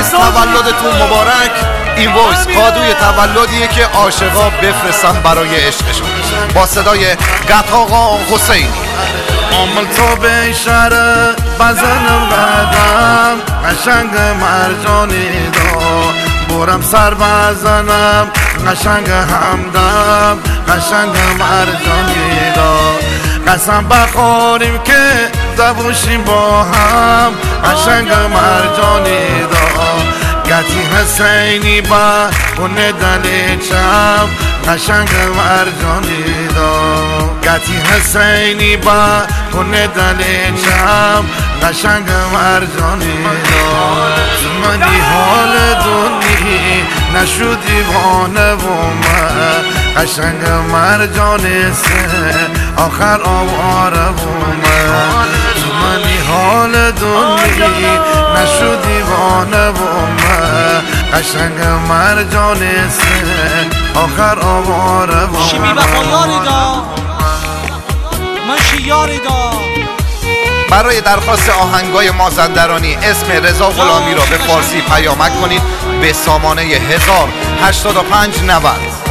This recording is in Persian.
تولدتون مبارک. این وایس کادوی تولدیه که عاشقا بفرستن برای عشقشون. با صدای قطاقا حسینی. عامل تو به اشاره بزنم قدم قشنگ مرجانی دا برم سر بزنم قشنگ همدم قشنگ مرجانی دا قسم بخوریم که زبوشیم با هم قشنگ مرجانی دا گتی حسینی با کنه دل چم قشنگ مرجانی دا گتی حسینی با کنه دل چم قشنگ مرجانی دا منی حال دنی نشو دیوانه و من قشنگ مرجانی سه آخر آواره و من منی حال دنی نشو دیوانه و من قشنگ مرجانی سه آخر آواره و من شی بی وفا یاری دا من شی یاری دا. برای درخواست آهنگای مازندرانی اسم رضا غلامی را به فارسی پیامک کنید به سامانه 1085 90.